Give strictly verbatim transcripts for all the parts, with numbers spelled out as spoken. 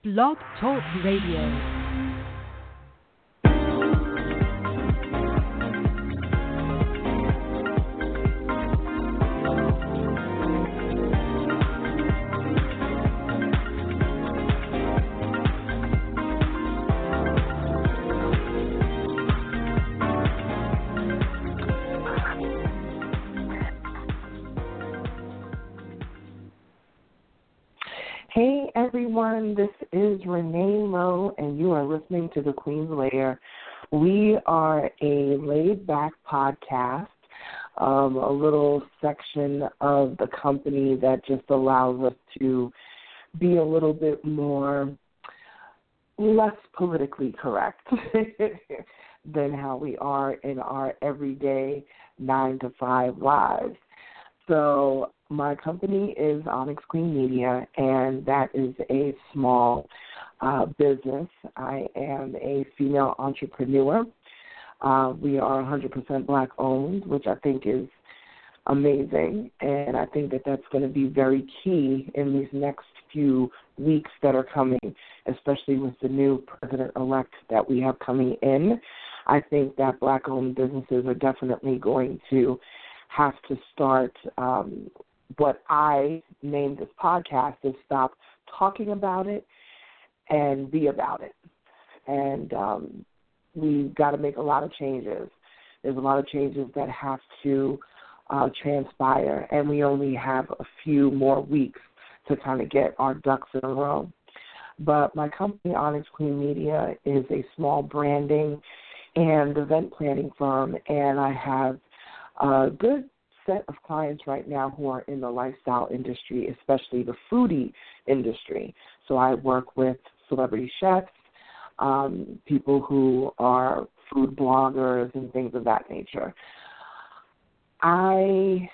Blog Talk Radio. Hey everyone, this is Renee Lowe, and you are listening to The Queen's Lair. We are a laid-back podcast, um, a little section of the company that just allows us to be a little bit more, less politically correct than how we are in our everyday nine to five lives. So my company is Onyx Queen Media, and that is a small uh, business. I am a female entrepreneur. Uh, we are one hundred percent black-owned, which I think is amazing, and I think that that's going to be very key in these next few weeks that are coming, especially with the new president-elect that we have coming in. I think that black-owned businesses are definitely going to have to start um, what I named this podcast is stop talking about it and be about it. And um, we've got to make a lot of changes. There's a lot of changes that have to uh, transpire, and we only have a few more weeks to kind of get our ducks in a row. But my company, Onyx Queen Media, is a small branding and event planning firm, and I have a good set of clients right now who are in the lifestyle industry, especially the foodie industry. So I work with celebrity chefs, um, people who are food bloggers and things of that nature. I,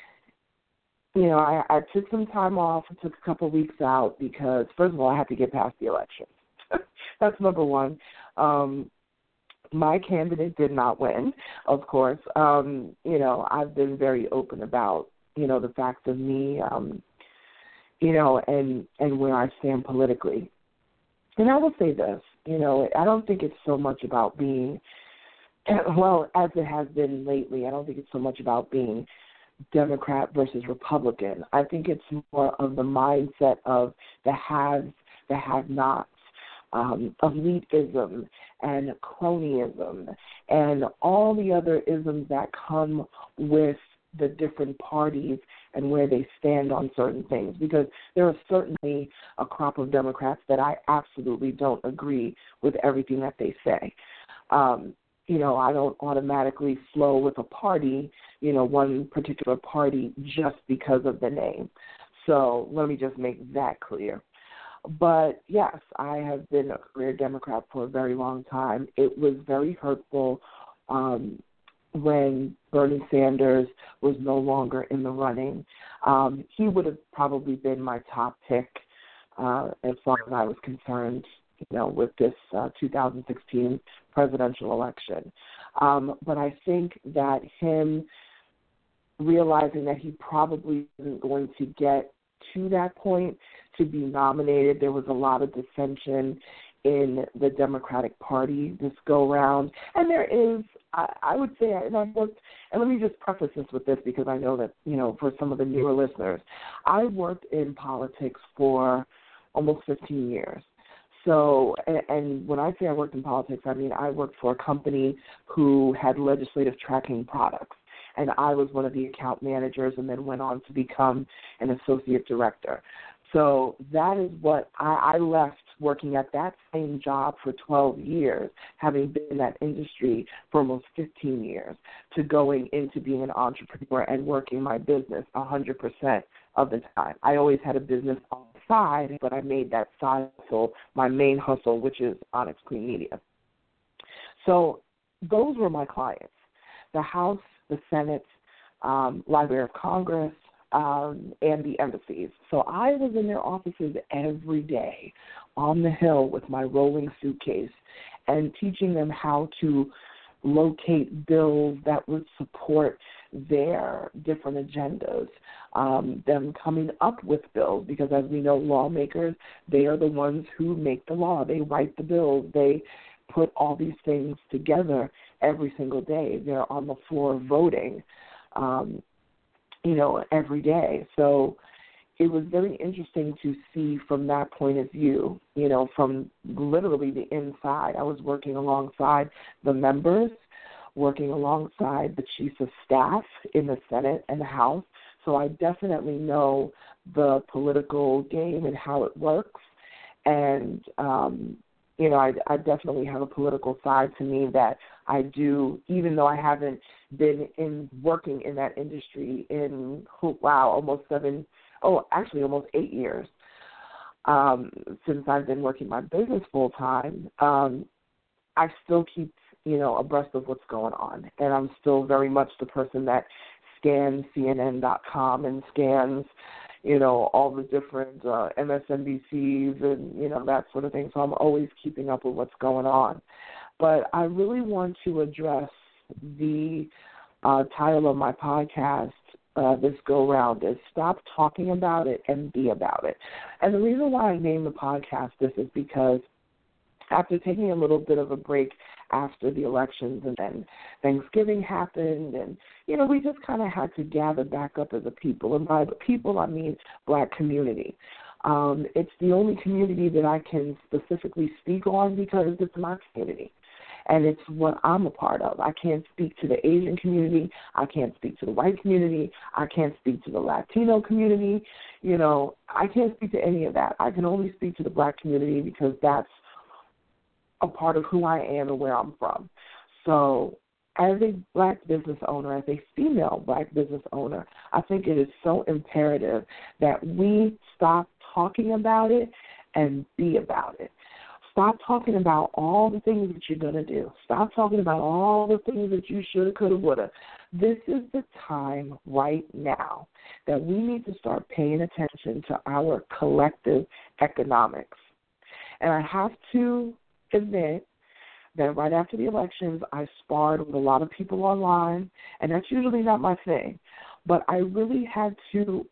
you know, I, I took some time off and took a couple of weeks out because, first of all, I had to get past the election. That's number one. Um, My candidate did not win, of course. Um, you know, I've been very open about, you know, the facts of me, um, you know, and, and where I stand politically. And I will say this, you know, I don't think it's so much about being, well, as it has been lately, I don't think it's so much about being Democrat versus Republican. I think it's more of the mindset of the haves, the have-nots, Um, elitism and cronyism and all the other isms that come with the different parties and where they stand on certain things, because there are certainly a crop of Democrats that I absolutely don't agree with everything that they say. Um, you know, I don't automatically flow with a party, you know, one particular party just because of the name. So let me just make that clear. But, yes, I have been a career Democrat for a very long time. It was very hurtful um, when Bernie Sanders was no longer in the running. Um, he would have probably been my top pick uh, as far as I was concerned, you know, with this uh, two thousand sixteen presidential election. Um, but I think that him realizing that he probably isn't going to get to that point to be nominated. There was a lot of dissension in the Democratic Party this go-round. And there is, I, I would say, and I've worked, and let me just preface this with this because I know that, you know, for some of the newer listeners, I worked in politics for almost fifteen years. So, and, and when I say I worked in politics, I mean I worked for a company who had legislative tracking products. And I was one of the account managers and then went on to become an associate director. So that is what I, I left working at that same job for twelve years, having been in that industry for almost fifteen years, to going into being an entrepreneur and working my business one hundred percent of the time. I always had a business on the side, but I made that side hustle my main hustle, which is Onyx Queen Media. So those were my clients. The House, the Senate, um, Library of Congress, um, and the embassies. So I was in their offices every day on the Hill with my rolling suitcase and teaching them how to locate bills that would support their different agendas, um, them coming up with bills, because as we know, lawmakers, they are the ones who make the law. They write the bills. They put all these things together every single day. They're on the floor voting, um, you know, every day. So it was very interesting to see from that point of view, you know, from literally the inside. I was working alongside the members, working alongside the chiefs of staff in the Senate and the House. So I definitely know the political game and how it works. And, um, you know, I, I definitely have a political side to me that I do, even though I haven't been in working in that industry in, wow, almost seven, oh, actually almost eight years um, since I've been working my business full time. Um, I still keep, you know, abreast of what's going on. And I'm still very much the person that scans C N N dot com and scans, you know, all the different uh, M S N B Cs and, you know, that sort of thing. So I'm always keeping up with what's going on. But I really want to address the uh, title of my podcast uh, this go-round is Stop Talking About It and Be About It. And the reason why I named the podcast this is because after taking a little bit of a break after the elections and then Thanksgiving happened and, you know, we just kind of had to gather back up as a people. And by the people, I mean Black community. Um, it's the only community that I can specifically speak on because it's my community. And it's what I'm a part of. I can't speak to the Asian community. I can't speak to the white community. I can't speak to the Latino community. You know, I can't speak to any of that. I can only speak to the Black community because that's a part of who I am and where I'm from. So as a Black business owner, as a female Black business owner, I think it is so imperative that we stop talking about it and be about it. Stop talking about all the things that you're going to do. Stop talking about all the things that you should have, could have, would have. This is the time right now that we need to start paying attention to our collective economics. And I have to admit that right after the elections, I sparred with a lot of people online, and that's usually not my thing. But I really had to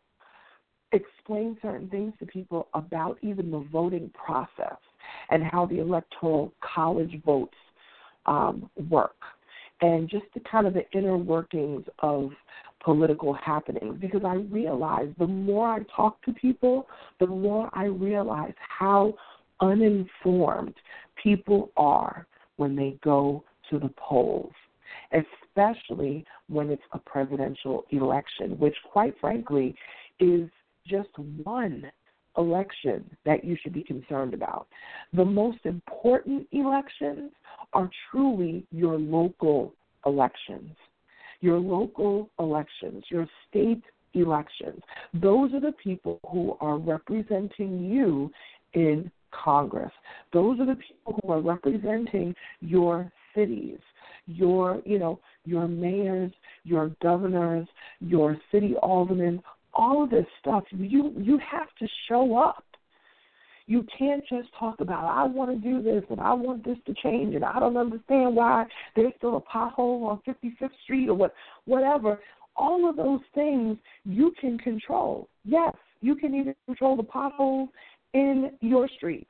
explain certain things to people about even the voting process and how the electoral college votes um, work, and just the kind of the inner workings of political happenings, because I realized the more I talk to people, the more I realize how uninformed people are when they go to the polls, especially when it's a presidential election, which quite frankly is just one election that you should be concerned about. The most important elections are truly your local elections, your local elections, your state elections. Those are the people who are representing you in Congress. Those are the people who are representing your cities, your, you know, your mayors, your governors, your city aldermen. All of this stuff, you you have to show up. You can't just talk about, I want to do this and I want this to change and I don't understand why there's still a pothole on fifty-fifth Street or what, whatever. All of those things you can control. Yes, you can even control the potholes in your street.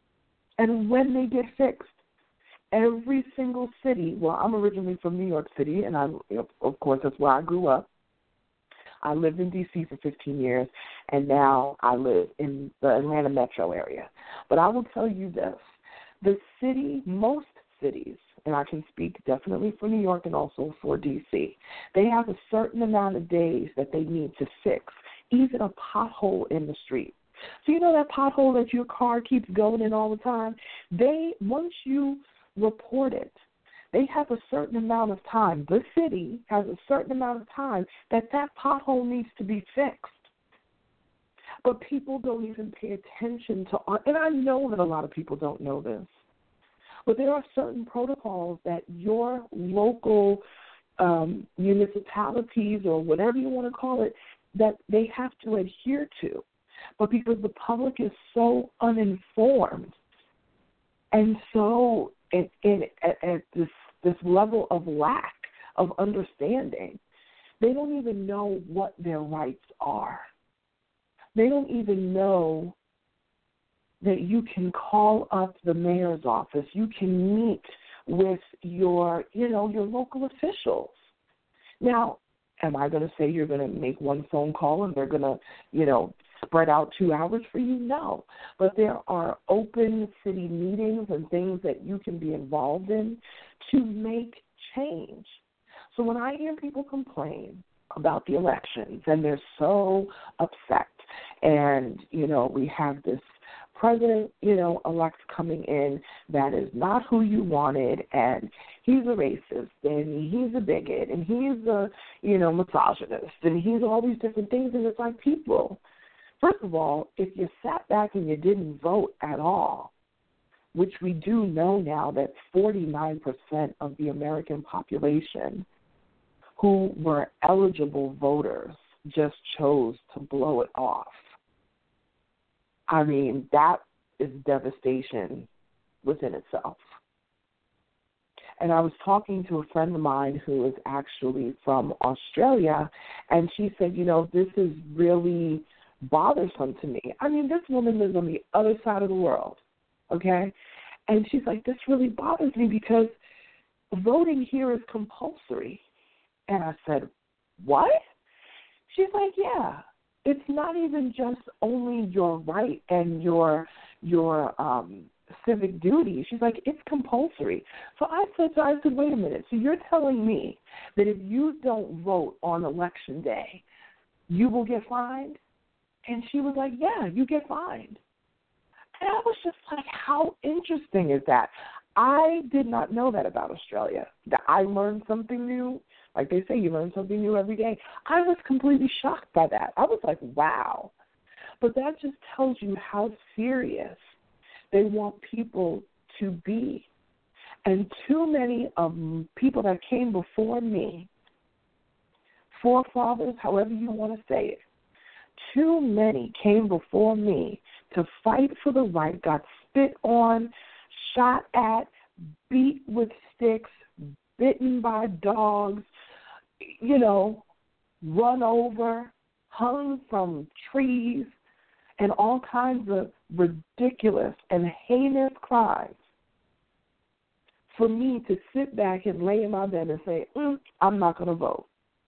And when they get fixed, every single city, well, I'm originally from New York City, and I, of course, that's where I grew up. I lived in D C for fifteen years, and now I live in the Atlanta metro area. But I will tell you this. The city, most cities, and I can speak definitely for New York and also for D C, they have a certain amount of days that they need to fix, even a pothole in the street. So you know that pothole that your car keeps going in all the time? They, once you report it, they have a certain amount of time. The city has a certain amount of time that that pothole needs to be fixed. But people don't even pay attention to, and I know that a lot of people don't know this, but there are certain protocols that your local um, municipalities or whatever you want to call it, that they have to adhere to. But because the public is so uninformed and so in, in, at, at this this level of lack of understanding, They don't even know what their rights are. They don't even know that you can call up the mayor's office. You can meet with your, you know, your local officials. Now, am I going to say you're going to make one phone call and they're going to, you know, spread out two hours for you? No. But there are open city meetings and things that you can be involved in to make change. So when I hear people complain about the elections and they're so upset and, you know, we have this president, you know, elect coming in that is not who you wanted, and he's a racist, and he's a bigot, and he's a, you know, misogynist, and he's all these different things, and it's like, people, first of all, if you sat back and you didn't vote at all, which we do know now that forty-nine percent of the American population who were eligible voters just chose to blow it off. I mean, that is devastation within itself. And I was talking to a friend of mine who is actually from Australia, and she said, you know, this is really bothersome to me. I mean, this woman lives on the other side of the world, okay? And she's like, this really bothers me because voting here is compulsory. And I said, what? She's like, yeah. It's not even just only your right and your your um, civic duty. She's like, it's compulsory. So I said, so I said, wait a minute. So you're telling me that if you don't vote on election day, you will get fined? And she was like, yeah, you get fined. And I was just like, how interesting is that? I did not know that about Australia. That I learned something new. Like they say, you learn something new every day. I was completely shocked by that. I was like, wow. But that just tells you how serious they want people to be. And too many of people that came before me, forefathers, however you want to say it, too many came before me to fight for the right, got spit on, shot at, beat with sticks, bitten by dogs, you know, run over, hung from trees, and all kinds of ridiculous and heinous crimes for me to sit back and lay in my bed and say, mm, I'm not going to vote.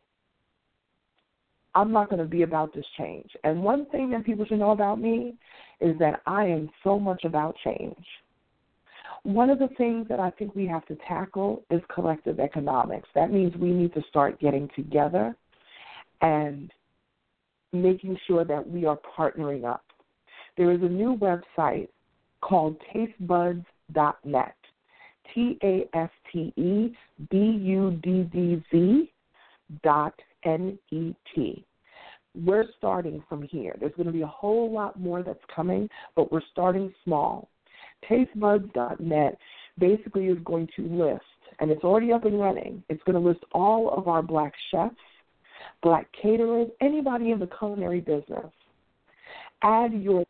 I'm not going to be about this change. And one thing that people should know about me is that I am so much about change. One of the things that I think we have to tackle is collective economics. That means we need to start getting together and making sure that we are partnering up. There is a new website called taste buds dot net, T A S T E B U D D Z dot N E T. We're starting from here. There's going to be a whole lot more that's coming, but we're starting small. taste buds dot net basically is going to list, and it's already up and running, it's going to list all of our black chefs, black caterers, anybody in the culinary business. Add your,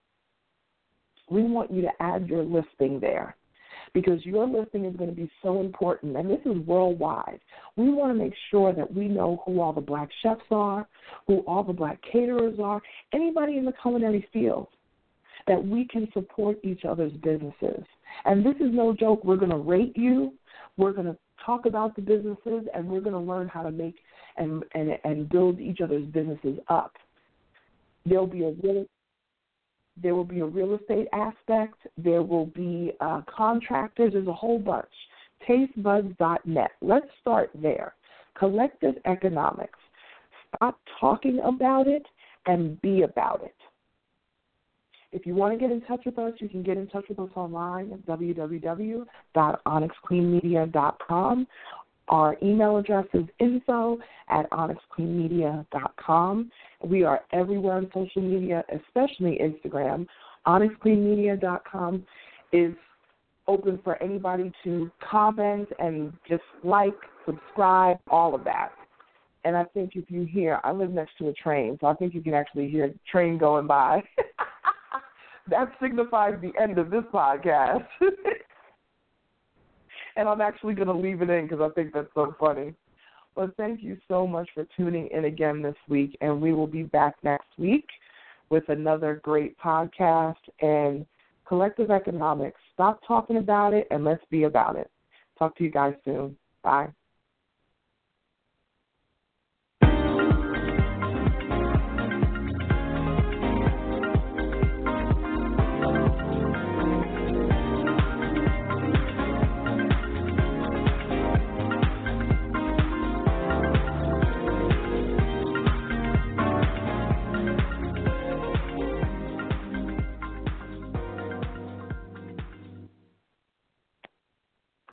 we want you to add your listing there because your listing is going to be so important, and this is worldwide. We want to make sure that we know who all the black chefs are, who all the black caterers are, anybody in the culinary field, that we can support each other's businesses. And this is no joke. We're going to rate you. We're going to talk about the businesses, and we're going to learn how to make and, and, and build each other's businesses up. There'll be a real, there will be a real estate aspect. There will be uh, contractors. There's a whole bunch. taste buds dot net. Let's start there. Collective economics. Stop talking about it and be about it. If you want to get in touch with us, you can get in touch with us online at w w w dot onyx queen media dot com. Our email address is info at onyx queen media dot com. We are everywhere on social media, especially Instagram. onyx queen media dot com is open for anybody to comment and just like, subscribe, all of that. And I think if you hear, I live next to a train, so I think you can actually hear a train going by. That signifies the end of this podcast. And I'm actually going to leave it in because I think that's so funny. Well, thank you so much for tuning in again this week, and we will be back next week with another great podcast. And Collective Economics, stop talking about it and let's be about it. Talk to you guys soon. Bye.